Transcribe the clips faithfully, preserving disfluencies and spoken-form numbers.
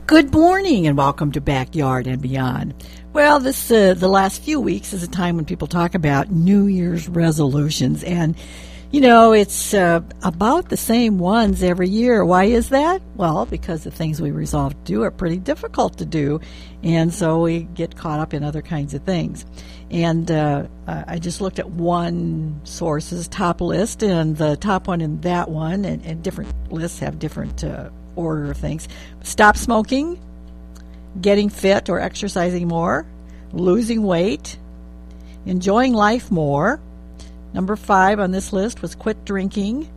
Good morning and welcome to Backyard and Beyond. Well, this uh, the last few weeks is a time when people talk about New Year's resolutions, and you know it's uh, about the same ones every year. Why is that? Well, because the things we resolve to do are pretty difficult to do, and so we get caught up in other kinds of things. And uh, I just looked at one source's top list, and the top one in that one, and, and different lists have different uh, order of things. Stop smoking, getting fit or exercising more, losing weight, enjoying life more. Number five on this list was quit drinking.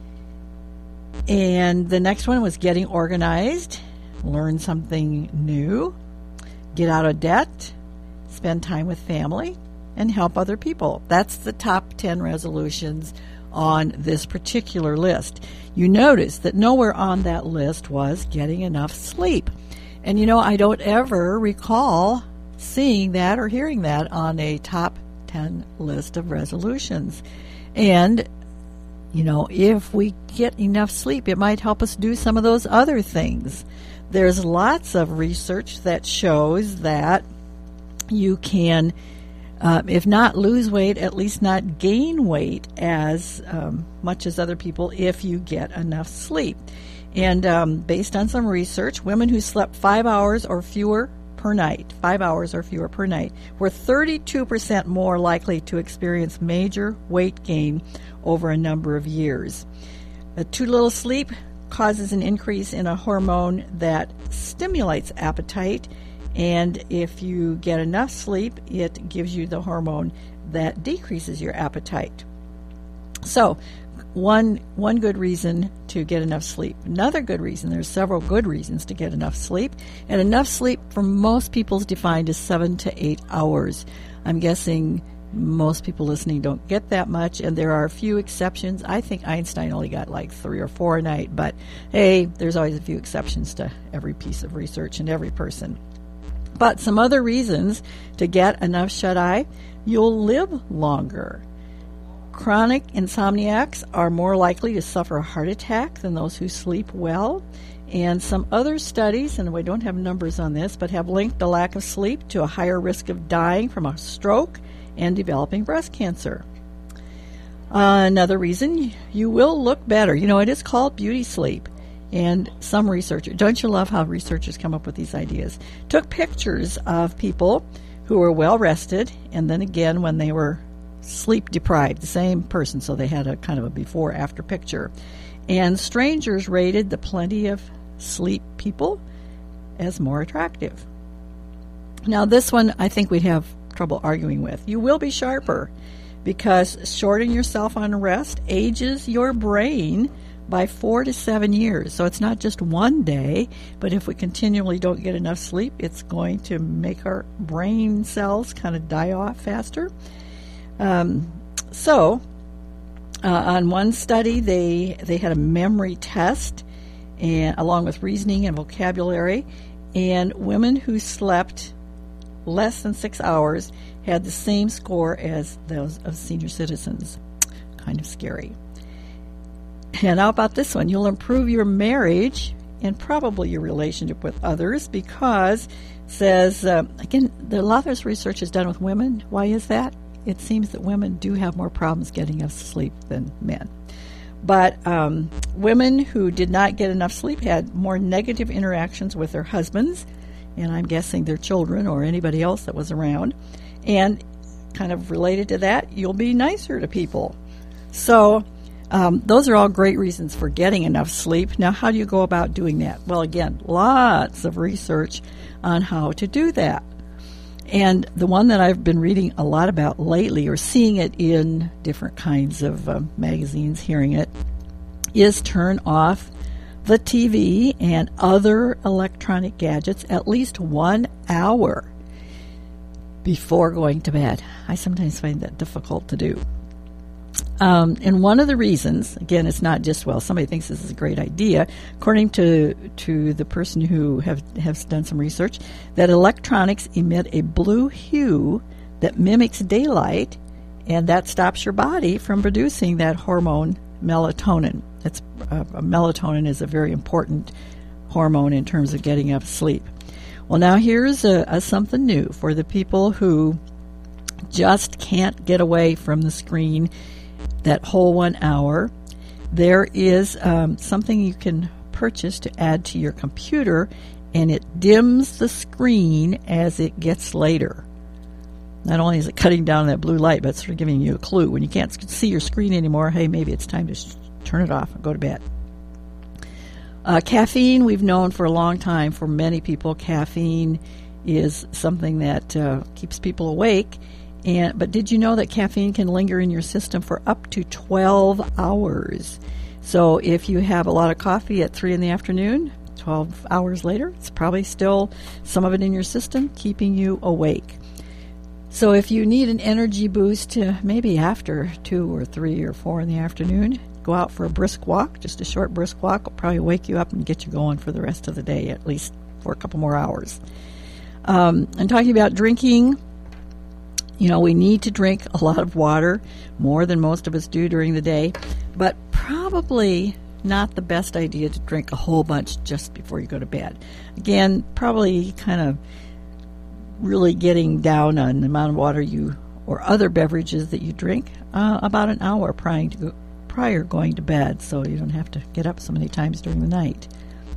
And the next one was getting organized, learn something new, get out of debt, spend time with family, and help other people. That's the top ten resolutions on this particular list. You notice that nowhere on that list was getting enough sleep. And you know, I don't ever recall seeing that or hearing that on a top ten list of resolutions. And, you know, if we get enough sleep, it might help us do some of those other things. There's lots of research that shows that you can, uh, if not lose weight, at least not gain weight as um, much as other people if you get enough sleep. And um, based on some research, women who slept five hours or fewer per night, five hours or fewer per night, were thirty-two percent more likely to experience major weight gain over a number of years. Uh, too little sleep causes an increase in a hormone that stimulates appetite, and if you get enough sleep, it gives you the hormone that decreases your appetite. So, one one good reason to get enough sleep. Another good reason, there's several good reasons to get enough sleep, and enough sleep for most people is defined as seven to eight hours. I'm guessing most people listening don't get that much, and there are a few exceptions. I think Einstein only got like three or four a night, but hey, there's always a few exceptions to every piece of research and every person. But some other reasons to get enough shut-eye: you'll live longer. Chronic insomniacs are more likely to suffer a heart attack than those who sleep well. And some other studies, and we don't have numbers on this, but have linked the lack of sleep to a higher risk of dying from a stroke and developing breast cancer. Uh, another reason, you will look better. You know, it is called beauty sleep. And some researchers, don't you love how researchers come up with these ideas, took pictures of people who were well rested, and then again when they were sleep deprived, the same person, so they had a kind of a before after picture. And strangers rated the plenty of sleep people as more attractive. Now this one I think we'd have trouble arguing with. You will be sharper because shorting yourself on rest ages your brain by four to seven years. So it's not just one day, but if we continually don't get enough sleep, it's going to make our brain cells kind of die off faster. Um, so, uh, on one study, they they had a memory test, and along with reasoning and vocabulary, and women who slept less than six hours had the same score as those of senior citizens. Kind of scary. And how about this one? You'll improve your marriage and probably your relationship with others because it says, uh, again, a lot of this research is done with women. Why is that? It seems that women do have more problems getting enough sleep than men. But um, women who did not get enough sleep had more negative interactions with their husbands, and I'm guessing their children or anybody else that was around. And kind of related to that, you'll be nicer to people. So um, those are all great reasons for getting enough sleep. Now, how do you go about doing that? Well, again, lots of research on how to do that. And the one that I've been reading a lot about lately, or seeing it in different kinds of uh, magazines, hearing it, is turn off the T V and other electronic gadgets at least one hour before going to bed. I sometimes find that difficult to do. Um, and one of the reasons, again, it's not just, well, somebody thinks this is a great idea. According to to the person who have, has done some research, that electronics emit a blue hue that mimics daylight, and that stops your body from producing that hormone melatonin. It's, uh, melatonin is a very important hormone in terms of getting up sleep. Well, now here's a, a something new for the people who just can't get away from the screen that whole one hour. There is um, something you can purchase to add to your computer, and it dims the screen as it gets later. Not only is it cutting down that blue light, but it's sort of giving you a clue. When you can't see your screen anymore, hey, maybe it's time to sh- turn it off and go to bed. Uh, caffeine, we've known for a long time, for many people, caffeine is something that uh, keeps people awake. And but did you know that caffeine can linger in your system for up to twelve hours? So if you have a lot of coffee at three in the afternoon, twelve hours later, it's probably still some of it in your system, keeping you awake. So if you need an energy boost to maybe after two or three or four in the afternoon, go out for a brisk walk. Just a short brisk walk will probably wake you up and get you going for the rest of the day, at least for a couple more hours. Um, and talking about drinking, you know, we need to drink a lot of water, more than most of us do during the day, but probably not the best idea to drink a whole bunch just before you go to bed. Again, probably kind of really getting down on the amount of water you or other beverages that you drink uh, about an hour prior to go, prior going to bed, so you don't have to get up so many times during the night.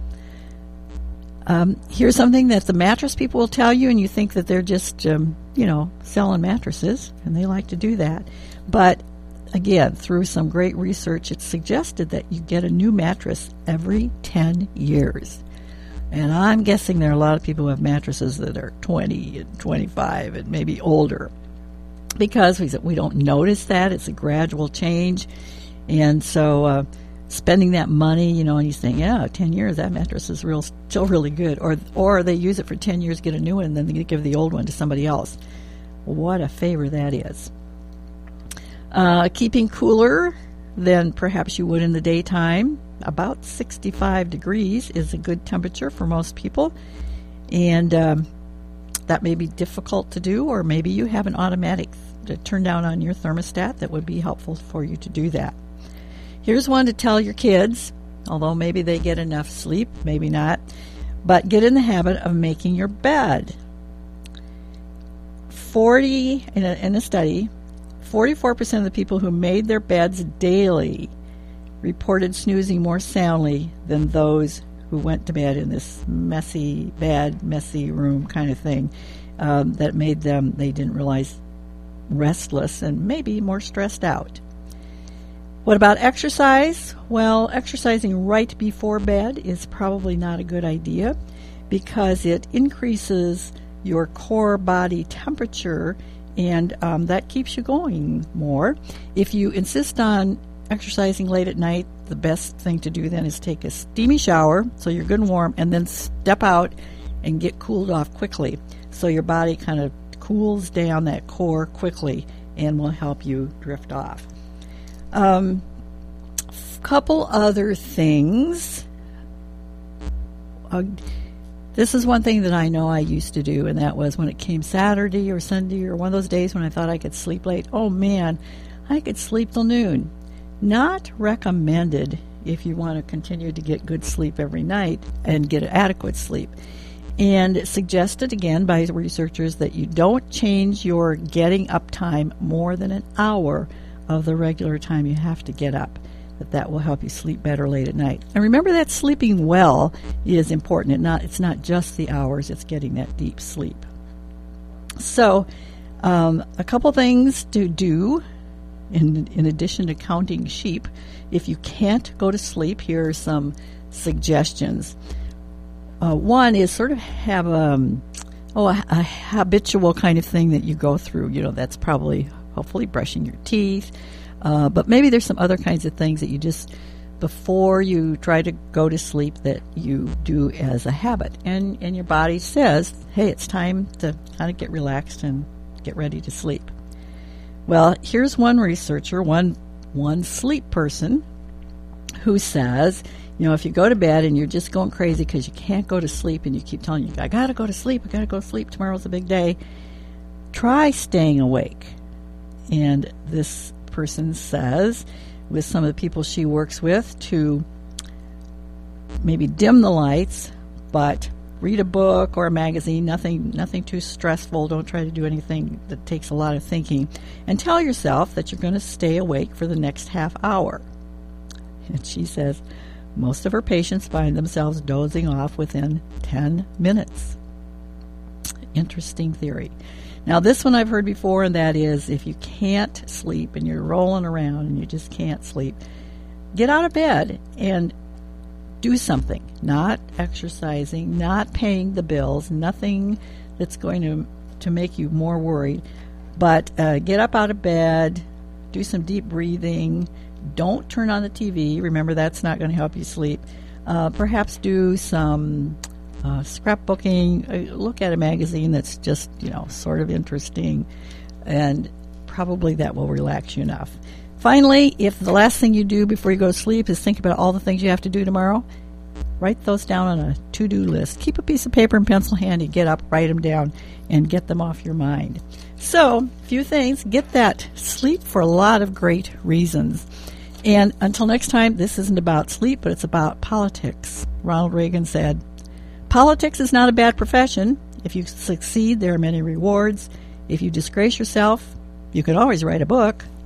Um, here's something that the mattress people will tell you, and you think that they're just, um, you know, selling mattresses, and they like to do that. But again, through some great research, it's suggested that you get a new mattress every ten years. And I'm guessing there are a lot of people who have mattresses that are twenty and twenty-five and maybe older, because we, we don't notice that. It's a gradual change. And so uh, spending that money, you know, and you think, yeah, ten years, that mattress is real, still really good. Or or they use it for ten years, get a new one, and then they give the old one to somebody else. What a favor that is. Uh, keeping cooler than perhaps you would in the daytime. About sixty-five degrees is a good temperature for most people. And um, that may be difficult to do, or maybe you have an automatic to turn down on your thermostat that would be helpful for you to do that. Here's one to tell your kids, although maybe they get enough sleep, maybe not, but get in the habit of making your bed. forty in a, in a study, forty-four percent of the people who made their beds daily reported snoozing more soundly than those who went to bed in this messy, bad, messy room kind of thing um, that made them, they didn't realize, restless and maybe more stressed out. What about exercise? Well, exercising right before bed is probably not a good idea because it increases your core body temperature, and um, that keeps you going more. If you insist on exercising late at night, the best thing to do then is take a steamy shower so you're good and warm, and then step out and get cooled off quickly so your body kind of cools down that core quickly and will help you drift off. Um, a couple other things. Uh, this is one thing that I know I used to do, and that was when it came Saturday or Sunday or one of those days when I thought I could sleep late. Oh man, I could sleep till noon. Not recommended if you want to continue to get good sleep every night and get adequate sleep. And suggested again by researchers that you don't change your getting up time more than an hour of the regular time you have to get up, that that will help you sleep better late at night. And remember that sleeping well is important. It not, it's not just the hours, it's getting that deep sleep. So um, a couple things to do in, in addition to counting sheep. If you can't go to sleep, here are some suggestions. Uh, one is sort of have um, oh, a, a habitual kind of thing that you go through. You know, that's probably hopefully brushing your teeth. Uh, but maybe there's some other kinds of things that you just, before you try to go to sleep, that you do as a habit. And, and your body says, hey, it's time to kind of get relaxed and get ready to sleep. Well, here's one researcher, one one sleep person, who says, you know, if you go to bed and you're just going crazy because you can't go to sleep and you keep telling you, I got to go to sleep, I got to go to sleep, tomorrow's a big day, try staying awake. And this person says, with some of the people she works with, to maybe dim the lights, but read a book or a magazine, nothing nothing too stressful. Don't try to do anything that takes a lot of thinking. And tell yourself that you're going to stay awake for the next half hour. And she says most of her patients find themselves dozing off within ten minutes. Interesting theory. Now, this one I've heard before, and that is if you can't sleep and you're rolling around and you just can't sleep, get out of bed and do something. Not exercising, not paying the bills, nothing that's going to, to make you more worried. But uh, get up out of bed, do some deep breathing. Don't turn on the T V. Remember, that's not going to help you sleep. Uh, perhaps do some uh, scrapbooking. Uh, look at a magazine that's just, you know, sort of interesting, and probably that will relax you enough. Finally, if the last thing you do before you go to sleep is think about all the things you have to do tomorrow, write those down on a to-do list. Keep a piece of paper and pencil handy. Get up, write them down, and get them off your mind. So, a few things. Get that sleep for a lot of great reasons. And until next time, this isn't about sleep, but it's about politics. Ronald Reagan said, "Politics is not a bad profession. If you succeed, there are many rewards. If you disgrace yourself, you can always write a book."